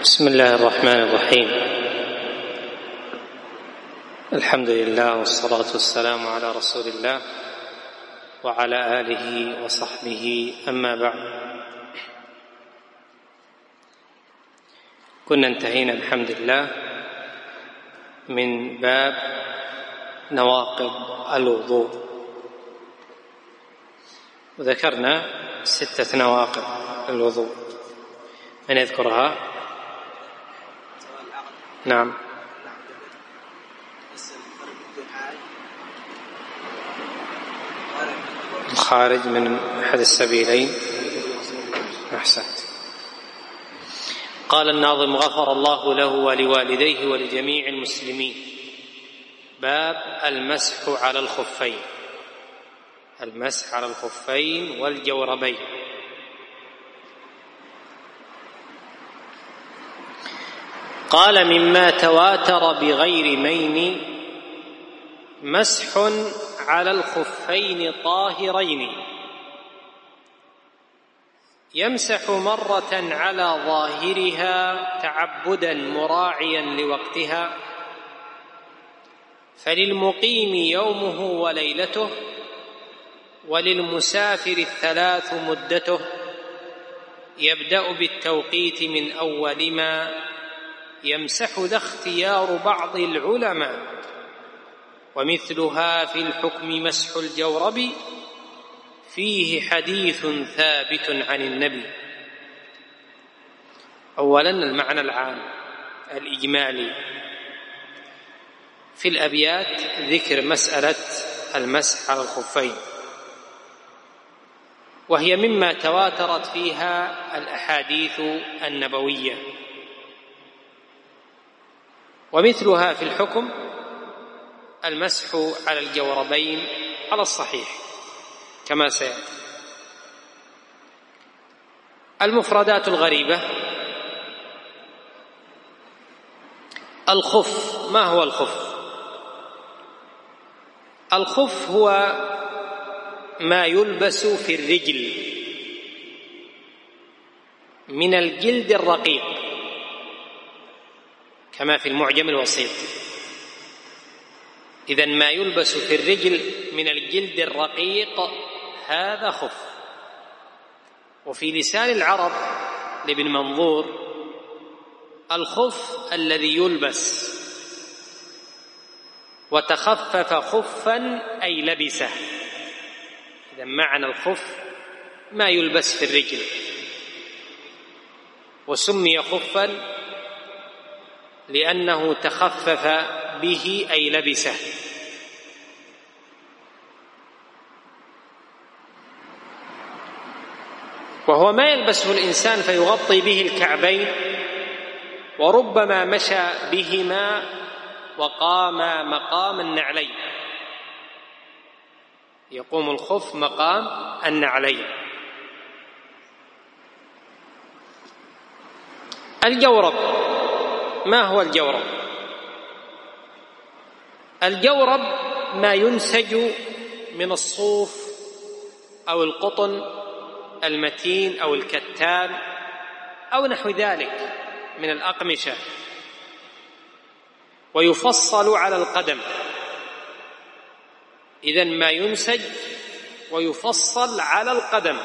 بسم الله الرحمن الرحيم. الحمد لله والصلاة والسلام على رسول الله وعلى آله وصحبه، أما بعد. كنا انتهينا الحمد لله من باب نواقض الوضوء، وذكرنا 6 نواقض الوضوء. من يذكرها؟ نعم. الخارج من أحد السبيلين. أحسنت. قال الناظم: غفر الله له ولوالديه ولجميع المسلمين. باب المسح على الخفين. المسح على الخفين والجوربين. قال: مما تواتر بغير مين مسح على الخفين طاهرين، يمسح مرة على ظاهرها تعبدا مراعيا لوقتها، فللمقيم يومه وليلته، وللمسافر 3 مدته، يبدأ بالتوقيت من أول ما يمسح ذا اختيار بعض العلماء، ومثلها في الحكم مسح الجورب، فيه حديث ثابت عن النبي. أولا المعنى العام الإجمالي في الأبيات، ذكر مسألة المسح على الخفين، وهي مما تواترت فيها الأحاديث النبوية. ومثلها في الحكم المسح على الجوربين على الصحيح كما سيأتي. المفردات الغريبة: الخف. ما هو الخف؟ الخف هو ما يلبس في الرجل من الجلد الرقيق، كما في المعجم الوسيط. إذن ما يلبس في الرجل من الجلد الرقيق هذا خف. وفي لسان العرب لابن منظور: الخف الذي يلبس، وتخفف خفا أي لبسه. إذن معنى الخف ما يلبس في الرجل، وسمي خفا لأنه تخفف به أي لبسه. وهو ما يلبسه الإنسان فيغطي به الكعبين، وربما مشى بهما وقام مقام النعلين، يقوم الخف مقام النعلين. الجورب. ما هو الجورب؟ الجورب ما ينسج من الصوف أو القطن المتين أو الكتان أو نحو ذلك من الأقمشة، ويفصل على القدم. إذن ما ينسج ويفصل على القدم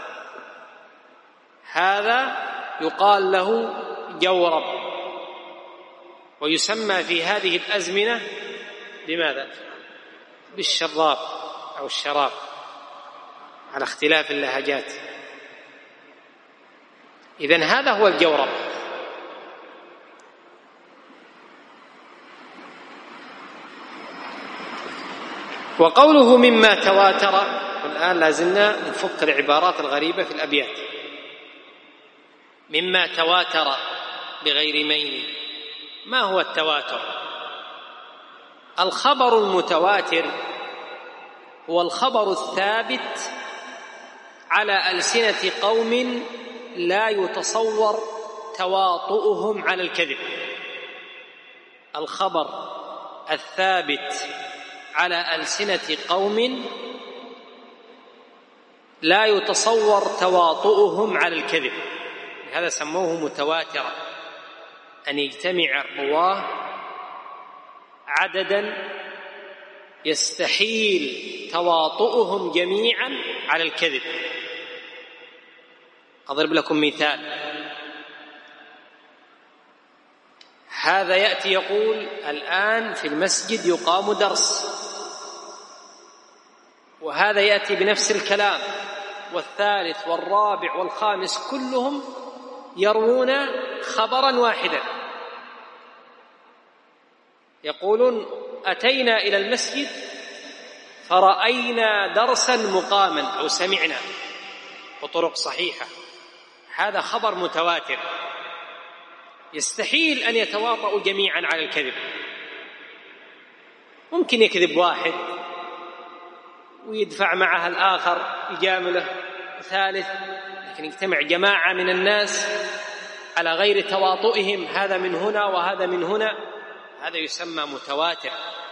هذا يقال له جورب. ويسمى في هذه الأزمنة بماذا؟ بالشراب أو الشراب، على اختلاف اللهجات. إذن هذا هو الجورب. وقوله مما تواتر، والآن لازلنا نفك العبارات الغريبة في الأبيات. مما تواتر بغير مين. ما هو التواتر؟ الخبر المتواتر هو الخبر الثابت على ألسنة قوم لا يتصور تواطؤهم على الكذب. الخبر الثابت على ألسنة قوم لا يتصور تواطؤهم على الكذب، هذا سموه متواترا. أن يجتمع الرواة عددا يستحيل تواطؤهم جميعا على الكذب. أضرب لكم مثال. هذا يأتي يقول الآن في المسجد يقام درس، وهذا يأتي بنفس الكلام، والثالث والرابع والخامس كلهم يروون خبرا واحدا، يقولون أتينا إلى المسجد فرأينا درسا مقاما أو سمعنا بطرق صحيحة. هذا خبر متواتر، يستحيل أن يتواطؤوا جميعا على الكذب. ممكن يكذب واحد ويدفع معها الآخر يجامله ثالث، لكن يجتمع جماعة من الناس على غير تواطؤهم، هذا من هنا وهذا من هنا، هذا يسمى متواتر.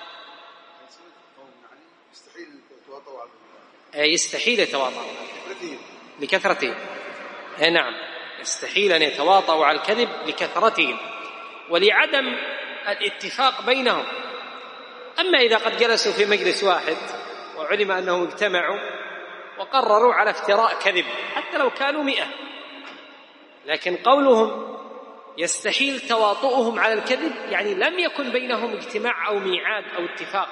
يستحيل يتواطؤوا لكثرتهم. نعم، يستحيل أن يتواطؤوا على الكذب لكثرتهم ولعدم الاتفاق بينهم. أما إذا قد جلسوا في مجلس واحد وعلم أنهم اجتمعوا وقرروا على افتراء كذب حتى لو كانوا 100، لكن قولهم يستحيل تواطؤهم على الكذب يعني لم يكن بينهم اجتماع أو ميعاد أو اتفاق.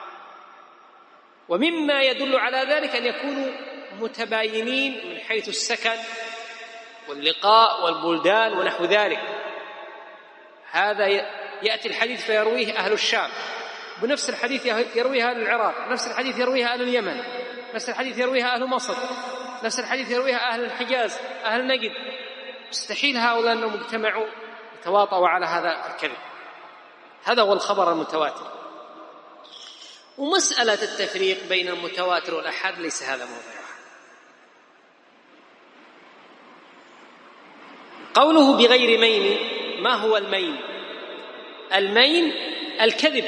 ومما يدل على ذلك أن يكونوا متباينين من حيث السكن واللقاء والبلدان ونحو ذلك. هذا يأتي الحديث فيرويه أهل الشام، بنفس الحديث يرويها أهل العراق، نفس الحديث يرويها أهل اليمن، نفس الحديث يرويها أهل مصر، نفس الحديث يرويها أهل الحجاز، أهل نجد. مستحيل هؤلاء أنهم اجتمعوا يتواطؤوا على هذا الكذب. هذا هو الخبر المتواتر. ومسألة التفريق بين المتواتر والأحاد ليس هذا موضوعها. قوله بغير مين، ما هو المين؟ المين الكذب.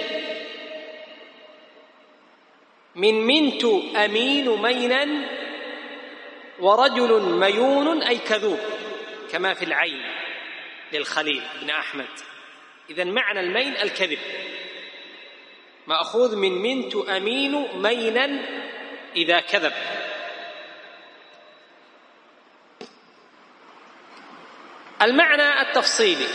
من منت أمين مينا، ورجل ميون أي كذوب، كما في العين للخليل بن أحمد. إذن معنى المين الكذب، مأخوذ من منت أمين مينا إذا كذب. المعنى التفصيلي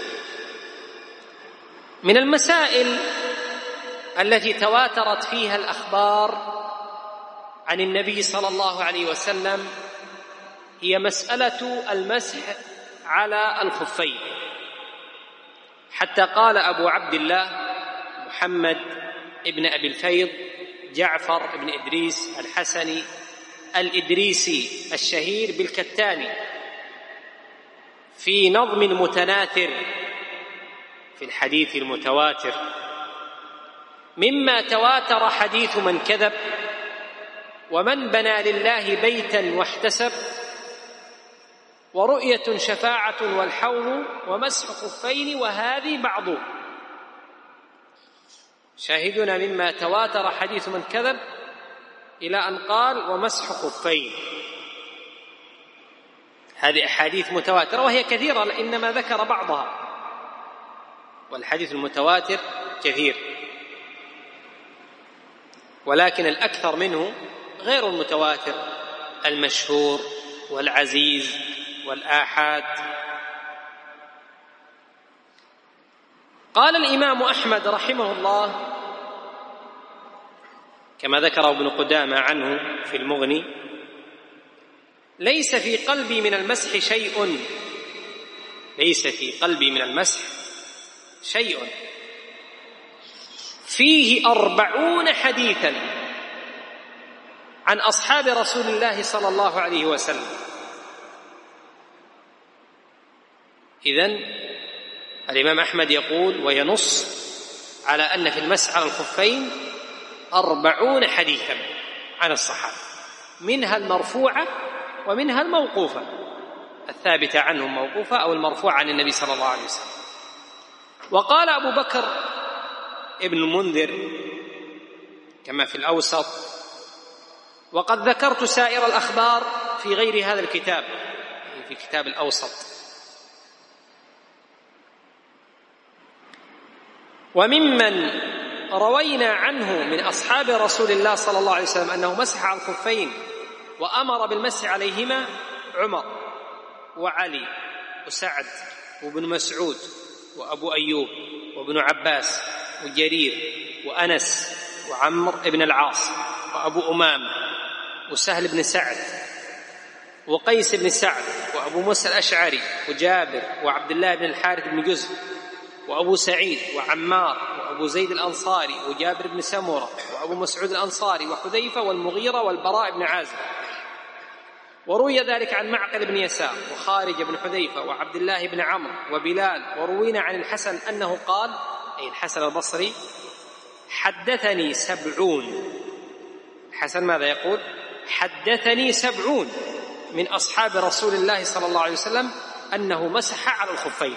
من المسائل التي تواترت فيها الأخبار عن النبي صلى الله عليه وسلم هي مسألة المسح على الخفين، حتى قال أبو عبد الله محمد ابن أبي الفيض جعفر ابن إدريس الحسني الإدريسي الشهير بالكتاني في نظم متناثر في الحديث المتواتر: مما تواتر حديث من كذب، ومن بنى لله بيتا واحتسب، ورؤية شفاعة والحوض، ومسح خفين وهذه بعض. شاهدنا مما تواتر حديث من كذب إلى أن قال ومسح خفين. هذه أحاديث متواترة وهي كثيرة، إنما ذكر بعضها، والحديث المتواتر كثير، ولكن الأكثر منه غير المتواتر، المشهور والعزيز والآحاد. قال الإمام أحمد رحمه الله كما ذكر ابن قدامة عنه في المغني: ليس في قلبي من المسح شيء، ليس في قلبي من المسح شيء فيه 40 حديثا عن أصحاب رسول الله صلى الله عليه وسلم. إذن الإمام أحمد يقول وينص على أن في المسح على الخفين 40 حديثا عن الصحابة، منها المرفوعة ومنها الموقوفة، الثابتة عنهم موقوفة أو المرفوعة عن النبي صلى الله عليه وسلم. وقال أبو بكر ابن المنذر كما في الأوسط: وقد ذكرت سائر الأخبار في غير هذا الكتاب، في كتاب الأوسط. وممن روينا عنه من أصحاب رسول الله صلى الله عليه وسلم أنه مسح على الخفين وأمر بالمسح عليهما عمر وعلي وسعد وابن مسعود وأبو أيوب وابن عباس وجرير وأنس وعمر بن العاص وأبو أمامة وسهل بن سعد وقيس بن سعد وأبو موسى الأشعري وجابر وعبد الله بن الحارث بن جزء وأبو سعيد وعمار وأبو زيد الأنصاري وجابر بن سمرة وأبو مسعود الأنصاري وحذيفة والمغيرة والبراء بن عازب. وروي ذلك عن معقل بن يسار وخارج بن حذيفة وعبد الله بن عمرو وبلال. وروينا عن الحسن أنه قال، أي الحسن البصري: حدثني 70. الحسن ماذا يقول؟ حدثني 70 من أصحاب رسول الله صلى الله عليه وسلم أنه مسح على الخفين.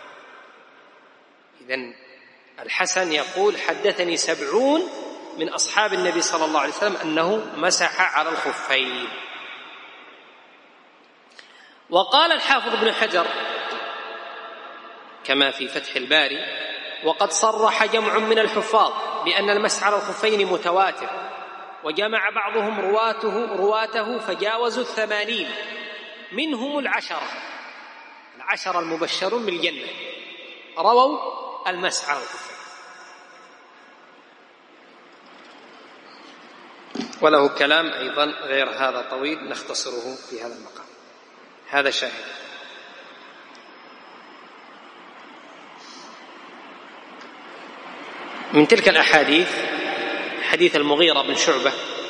إذن الحسن يقول: حدثني 70 من أصحاب النبي صلى الله عليه وسلم أنه مسح على الخفين. وقال الحافظ ابن حجر كما في فتح الباري: وقد صرح جمع من الحفاظ بأن المسح على الخفين متواتر، وجمع بعضهم رواته فجاوزوا 80، منهم 10 المبشرون بالجنة رووا المسح على الخفين. وله كلام أيضا غير هذا طويل نختصره في هذا المقام. هذا شاهد. من تلك الأحاديث حديث المغيرة بن شعبة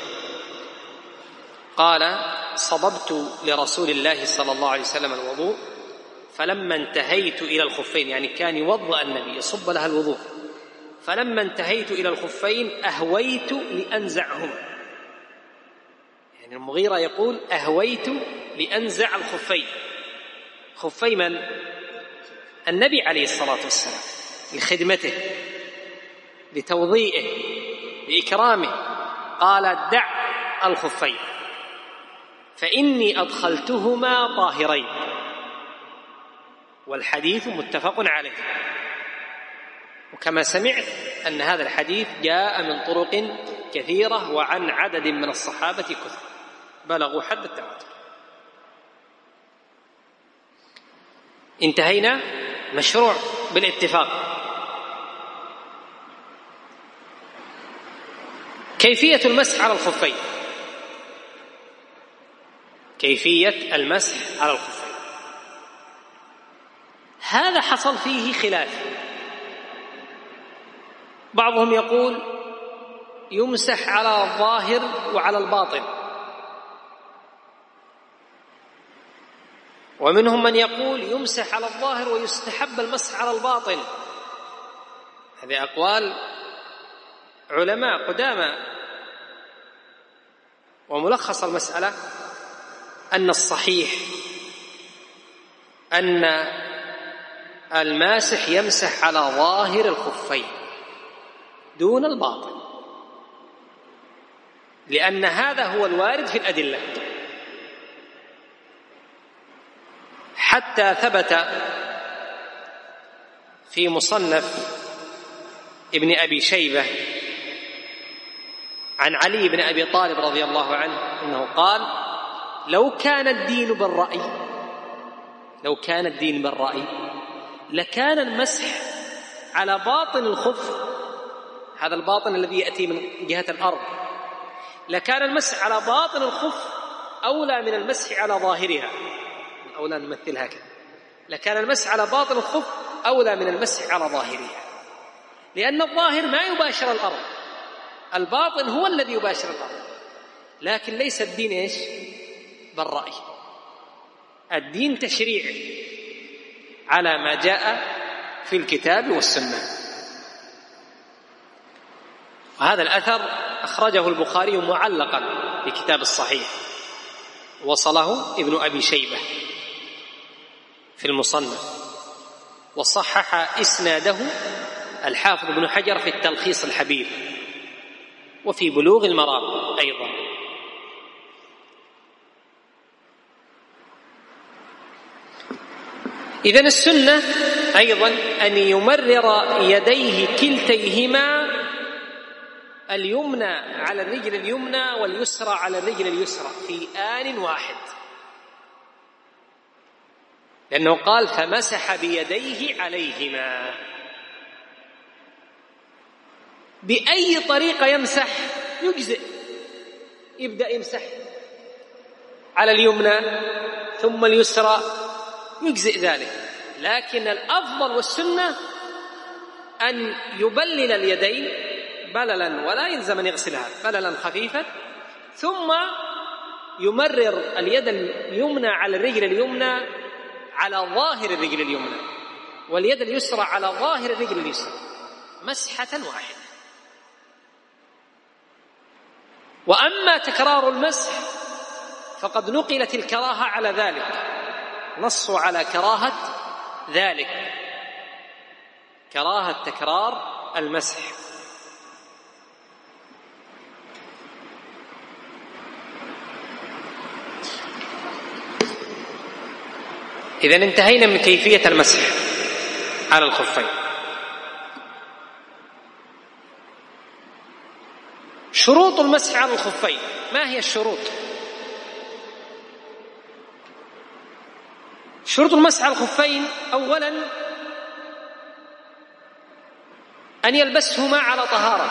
قال: صببت لرسول الله صلى الله عليه وسلم الوضوء فلما انتهيت إلى الخفين، يعني كان يوضأ النبي يصب لها الوضوء، فلما انتهيت إلى الخفين أهويت لأنزعهما. يعني المغيرة يقول: أهويت لأنزع الخفين. خفي من؟ النبي عليه الصلاة والسلام، لخدمته لتوضيئه لإكرامه. قال: دع الخفين فإني أدخلتهما طاهرين. والحديث متفق عليه. وكما سمعت أن هذا الحديث جاء من طرق كثيرة وعن عدد من الصحابة كثر بلغوا حد التواتر. انتهينا. مشروع بالاتفاق. كيفية المسح على الخفين. كيفية المسح على الخفين هذا حصل فيه خلاف. بعضهم يقول يمسح على الظاهر وعلى الباطن، ومنهم من يقول يمسح على الظاهر ويستحب المسح على الباطن. هذه أقوال علماء قدامى. وملخص المسألة أن الصحيح أن الماسح يمسح على ظاهر الخفين دون الباطن، لأن هذا هو الوارد في الأدلة. حتى ثبت في مصنف ابن أبي شيبة عن علي بن أبي طالب رضي الله عنه أنه قال: لو كان الدين بالرأي لكان المسح على باطن الخف، هذا الباطن الذي يأتي من جهة الأرض، لكان المسح على باطن الخف أولى من المسح على ظاهرها. أولى نمثل هكذا: لكان المسح على باطن الخف أولى من المسح على ظاهرها، لأن الظاهر ما يباشر الأرض، الباطن هو الذي يباشر الأرض. لكن ليس الدين بالرأي، الدين تشريع على ما جاء في الكتاب والسنة. وهذا الأثر أخرجه البخاري معلقا في كتاب الصحيح، وصله ابن أبي شيبة في المصنف، وصحح إسناده الحافظ ابن حجر في التلخيص الحبير، وفي بلوغ المرام أيضا. إذن السنة أيضا أن يمرر يديه كلتيهما، اليمنى على الرجل اليمنى واليسرى على الرجل اليسرى في آن واحد، لأنه قال فمسح بيديه عليهما. بأي طريقة يمسح يجزئ، يبدأ يمسح على اليمنى ثم اليسرى يجزئ ذلك، لكن الأفضل والسنة أن يبلل اليدين بللا، ولا يلزم أن يغسلها، بللا خفيفا، ثم يمرر اليد اليمنى على الرجل اليمنى على ظاهر الرجل اليمنى، واليد اليسرى على ظاهر الرجل اليسرى، مسحة واحدة. وأما تكرار المسح فقد نقلت الكراهة على ذلك، نصوا على كراهة ذلك، كراهة تكرار المسح. إذن انتهينا من كيفية المسح على الخفين. شروط المسح على الخفين، ما هي الشروط؟ شروط المسح على الخفين: أولا أن يلبسهما على طهارة،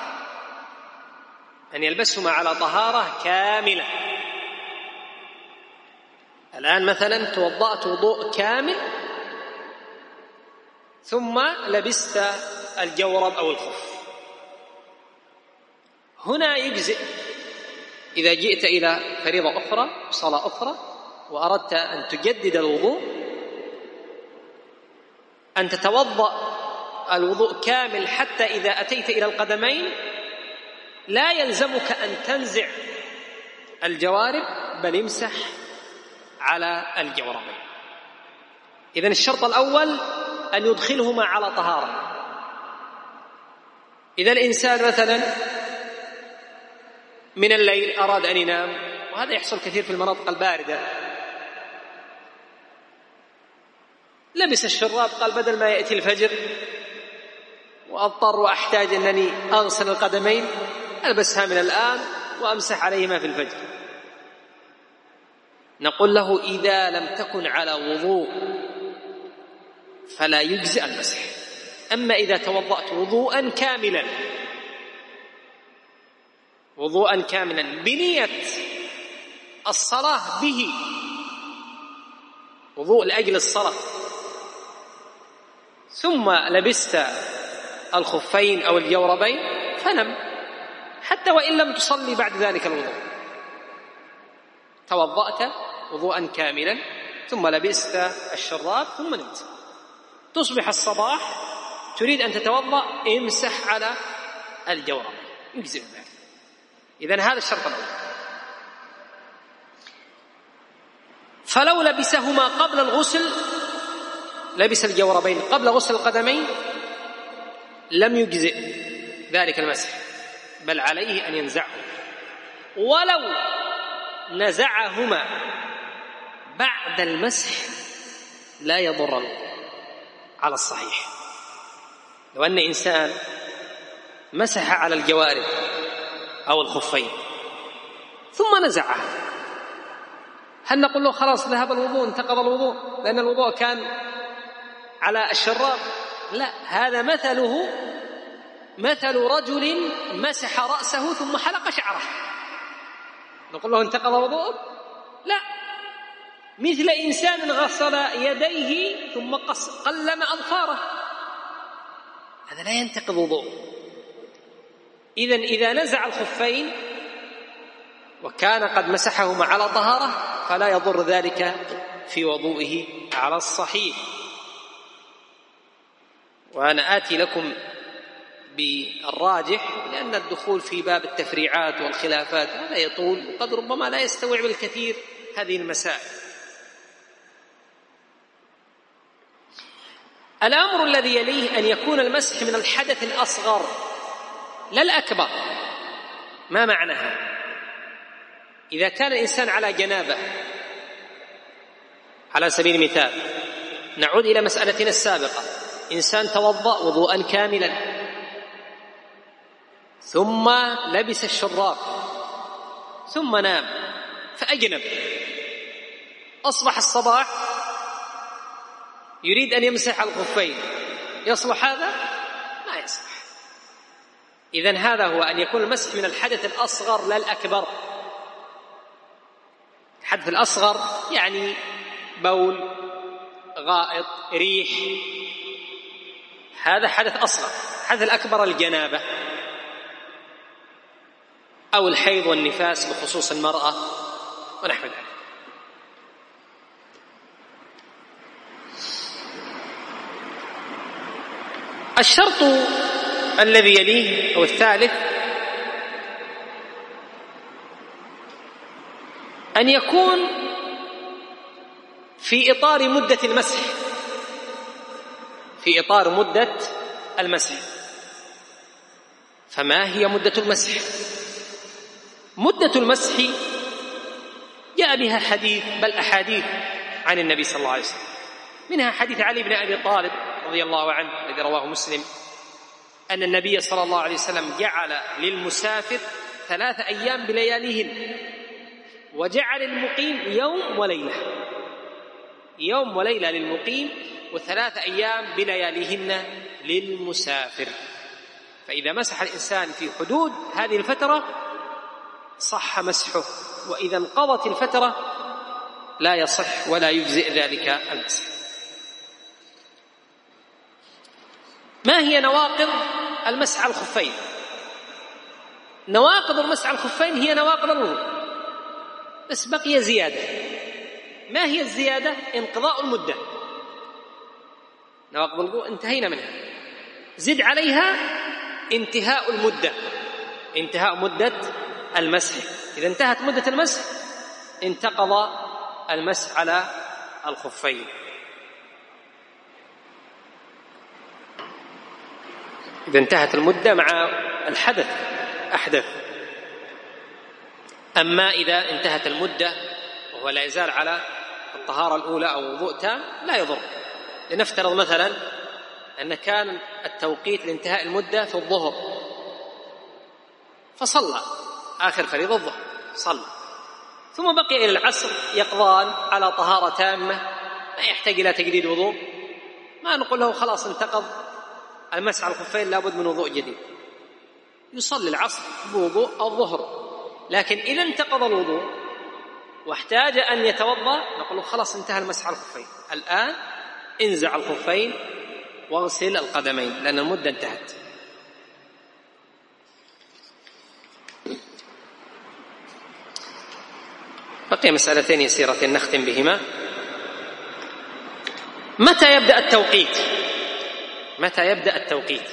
أن يلبسهما على طهارة كاملة. الآن مثلا توضأت وضوء كامل ثم لبست الجورب أو الخف، هنا يجزئ إذا جئت إلى فريضة أخرى صلاة أخرى وأردت أن تجدد الوضوء، أن تتوضأ الوضوء كامل حتى إذا أتيت إلى القدمين لا يلزمك أن تنزع الجوارب، بل امسح على الجوربين. إذن الشرط الأول أن يدخلهما على طهارة. إذا الإنسان مثلا من الليل أراد أن ينام، وهذا يحصل كثير في المناطق الباردة، لبس الشراب، قال بدل ما يأتي الفجر وأضطر وأحتاج أنني أغسل القدمين ألبسها من الآن وأمسح عليهما في الفجر. نقول له إذا لم تكن على وضوء فلا يجزئ المسح. أما إذا توضأت وضوءا كاملا، وضوءا كاملا بنية الصلاة به، وضوء لأجل الصلاة، ثم لبست الخفين أو الجوربين فنم، حتى وإن لم تصلي بعد ذلك الوضوء. توضأت وضوءا كاملا ثم لبست الشراب ثم نمت، تصبح الصباح تريد أن تتوضأ، امسح على الجورب، يجزئ ذلك. إذن هذا الشرط الأول. فلو لبسهما قبل الغسل، لبس الجوربين قبل غسل القدمين، لم يجزئ ذلك المسح، بل عليه أن ينزعه. ولو نزعهما بعد المسح لا يضر الوضوء على الصحيح. لو أن إنسان مسح على الجوارب أو الخفين ثم نزعه، هل نقول له خلاص ذهب الوضوء، انتقض الوضوء لأن الوضوء كان على الشراب؟ لا، هذا مثله مثل رجل مسح رأسه ثم حلق شعره، نقول له انتقض وضوءه؟ لا. مثل إنسان غسل يديه ثم قلم أظفاره، هذا لا ينتقض وضوءه. إذن إذا نزع الخفين وكان قد مسحهما على طهارة فلا يضر ذلك في وضوئه على الصحيح. وأنا آتي لكم بالراجح، لأن الدخول في باب التفريعات والخلافات هذا يطول، وقد ربما لا يستوعب الكثير هذه المسائل. الأمر الذي يليه أن يكون المسح من الحدث الأصغر لا الأكبر. ما معناها؟ إذا كان الإنسان على جنابة على سبيل المثال نعود إلى مسألتنا السابقة. إنسان توضأ وضوءا كاملا ثم لبس الشراب ثم نام فأجنب، أصبح الصباح يريد أن يمسح الخفين، يصلح هذا؟ لا يصلح. إذن هذا هو أن يكون المسح من الحدث الأصغر لا الأكبر. الحدث الأصغر يعني بول، غائط، ريح، هذا حدث أصغر. الحدث الأكبر الجنابة أو الحيض والنفاس بخصوص المرأة ونحو ذلك. الشرط الذي يليه أو الثالث أن يكون في إطار مدة المسح، في إطار مدة المسح. فما هي مدة المسح؟ مدة المسح جاء بها حديث بل أحاديث عن النبي صلى الله عليه وسلم، منها حديث علي بن أبي طالب رضي الله عنه الذي رواه مسلم أن النبي صلى الله عليه وسلم جعل للمسافر 3 أيام بلياليهن، وجعل المقيم يوم وليلة، يوم وليلة للمقيم، و3 أيام بلياليهن للمسافر. فإذا مسح الإنسان في حدود هذه الفترة صح مسحه، وإذا انقضت الفترة لا يصح ولا يجزئ ذلك المسح. ما هي نواقض المسح على الخفين؟ نواقض المسح على الخفين هي نواقض الوضوء، بس بقي زيادة. ما هي الزيادة؟ انقضاء المدة. نواقض الوضوء انتهينا منها، زد عليها انتهاء المدة، انتهاء مدة المسح. إذا انتهت مدة المسح انتقض المسح على الخفين. إذا انتهت المدة مع الحدث أحدث. أما إذا انتهت المدة وهو لا يزال على الطهارة الأولى أو وضوء تام لا يضر. لنفترض مثلا أن كان التوقيت لانتهاء المدة في الظهر، فصلى آخر فريضة الظهر صلى، ثم بقي إلى العصر يقضان على طهارة تامة ما يحتاج إلى تجديد وضوء، ما نقول له خلاص انتقض المسح على الخفين لابد من وضوء جديد، يصلي العصر بوضوء الظهر. لكن إذا انتقض الوضوء واحتاج أن يتوضأ نقول له خلاص انتهى المسح على الخفين، الآن انزع الخفين واغسل القدمين لأن المدة انتهت. بقي مسألتين يسيرتين نختم بهما. متى يبدأ التوقيت؟ متى يبدأ التوقيت؟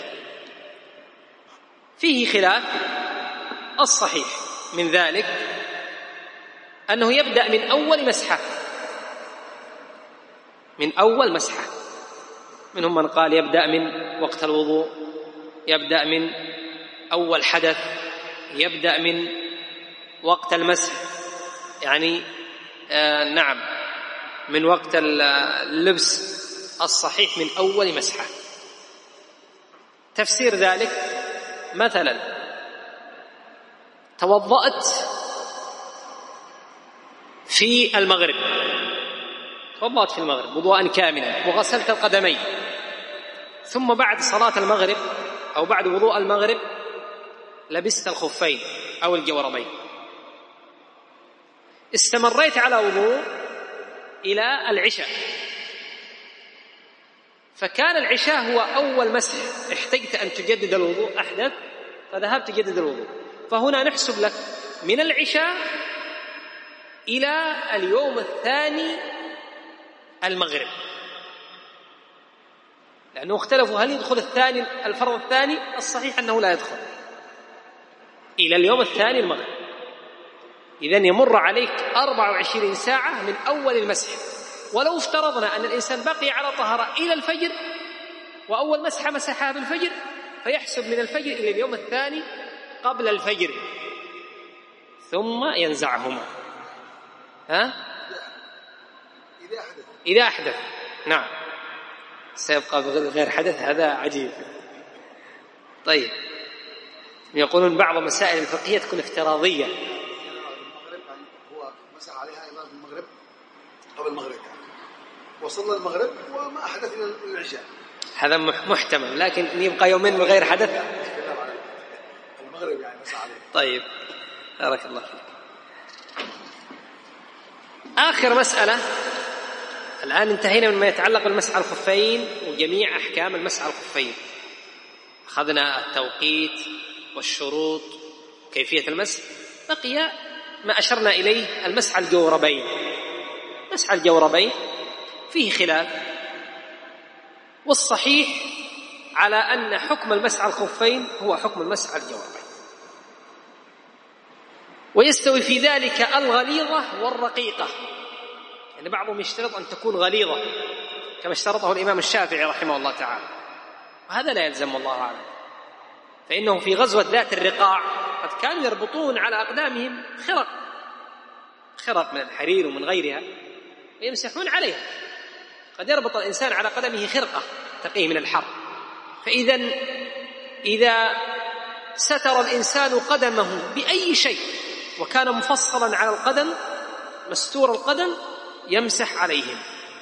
فيه خلاف. الصحيح من ذلك أنه يبدأ من أول مسحة، من أول مسحة. منهم من قال يبدأ من وقت الوضوء، يبدأ من أول حدث، يبدأ من وقت المسح، يعني نعم من وقت اللبس. الصحيح من أول مسحة. تفسير ذلك مثلا توضأت في المغرب، توضأت في المغرب وضوءا كاملا وغسلت القدمين، ثم بعد صلاة المغرب أو بعد وضوء المغرب لبست الخفين أو الجوربين، استمريت على وضوء إلى العشاء، فكان العشاء هو أول مسح، احتجت أن تجدد الوضوء أحدث فذهبت تجدد الوضوء، فهنا نحسب لك من العشاء إلى اليوم الثاني المغرب، لأنه اختلفوا هل يدخل الثاني الفرض الثاني. الصحيح أنه لا يدخل إلى اليوم الثاني المغرب. إذن يمر عليك 24 ساعة من أول المسح. ولو افترضنا أن الإنسان بقي على طهارة إلى الفجر وأول مسحة مسحها بالفجر، فيحسب من الفجر إلى اليوم الثاني قبل الفجر ثم ينزعهما. إذا أحدث. نعم. سيبقى بغير حدث، هذا عجيب. طيب، يقولون بعض مسائل الفقهية تكون افتراضية. المغرب هو مسح عليها إمام المغرب قبل المغرب، وصلنا المغرب وما أحدث إلى العشاء، هذا محتمل، لكن يبقى يومين من غير حدث. المغرب يعني مسح عليه. طيب، بارك الله فيك. آخر مسألة، الآن انتهينا مما يتعلق بالمسح على الخفين وجميع أحكام المسح على الخفين. أخذنا التوقيت والشروط وكيفية المسح، بقي ما أشرنا إليه المسح على الجوربين. مسح على الجوربين فيه خلاف، والصحيح على أن حكم المسح على الخفين هو حكم المسح على الجوربين، ويستوي في ذلك الغليظة والرقيقة. يعني بعضهم يشترط أن تكون غليظة كما اشترطه الإمام الشافعي رحمه الله تعالى، وهذا لا يلزم والله أعلم، فإنه في غزوة ذات الرقاع قد كانوا يربطون على أقدامهم خرق من الحرير ومن غيرها ويمسحون عليها. قد يربط الإنسان على قدمه خرقة تقيه من الحر، إذا ستر الإنسان قدمه بأي شيء وكان مفصلا على القدم مستور القدم يمسح عليهم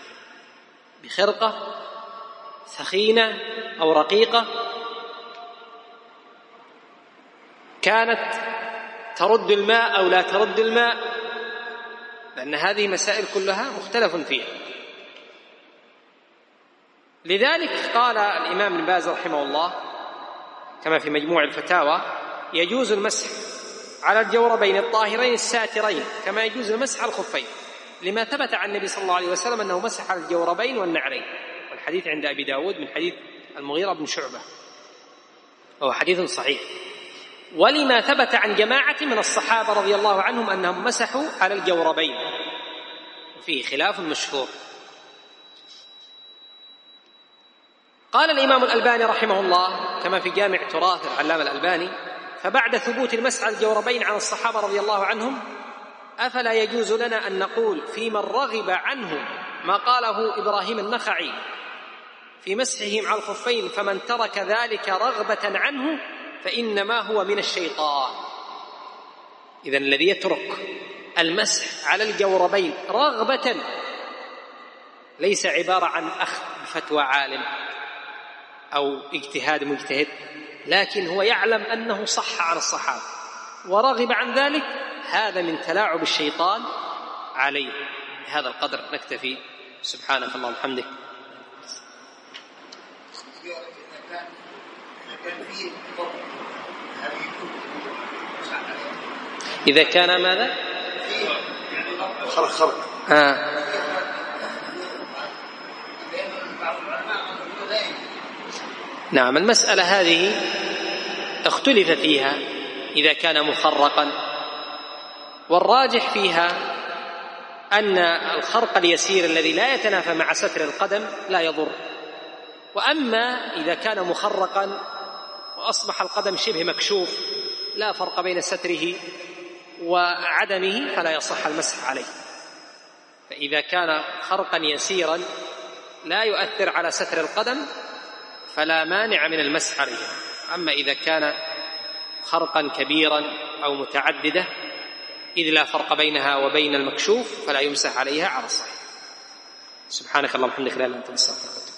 بخرقة ثخينة أو رقيقة كانت ترد الماء أو لا ترد الماء، لأن هذه مسائل كلها مختلف فيها. لذلك قال الإمام ابن باز رحمه الله كما في مجموع الفتاوى: يجوز المسح على الجوربين الطاهرين الساترين كما يجوز المسح على الخفين، لما ثبت عن النبي صلى الله عليه وسلم أنه مسح على الجوربين والنعلين، والحديث عند أبي داود من حديث المغيرة بن شعبة، وهو حديث صحيح. ولما ثبت عن جماعة من الصحابة رضي الله عنهم أنهم مسحوا على الجوربين، وفيه خلاف مشهور. قال الإمام الألباني رحمه الله كما في جامع تراث العلامة الألباني: فبعد ثبوت المسح على الجوربين عن الصحابة رضي الله عنهم أفلا يجوز لنا أن نقول في من رغب عنه ما قاله إبراهيم النخعي في مسحهم على الخفين: فمن ترك ذلك رغبة عنه فإنما هو من الشيطان. إذن الذي يترك المسح على الجوربين رغبة ليس عبارة عن أخذ بفتوى عالم أو اجتهاد مجتهد، لكن هو يعلم أنه صح عن الصحابة ورغب عن ذلك، هذا من تلاعب الشيطان عليه. بهذا القدر نكتفي. سبحانك اللهم وبحمدك. إذا كان ماذا؟ خرق. نعم، المسألة هذه اختلف فيها إذا كان مخرقا، والراجح فيها أن الخرق اليسير الذي لا يتنافى مع ستر القدم لا يضر، وأما إذا كان مخرقا وأصبح القدم شبه مكشوف لا فرق بين ستره وعدمه فلا يصح المسح عليه. فإذا كان خرقا يسيرا لا يؤثر على ستر القدم فلا مانع من المسح عليه. أما إذا كان خرقا كبيرا أو متعددة إذ لا فرق بينها وبين المكشوف فلا يمسح عليها على الصحيح. سبحانك اللهم وبحمدك لا إله إلا أنت نستغفرك.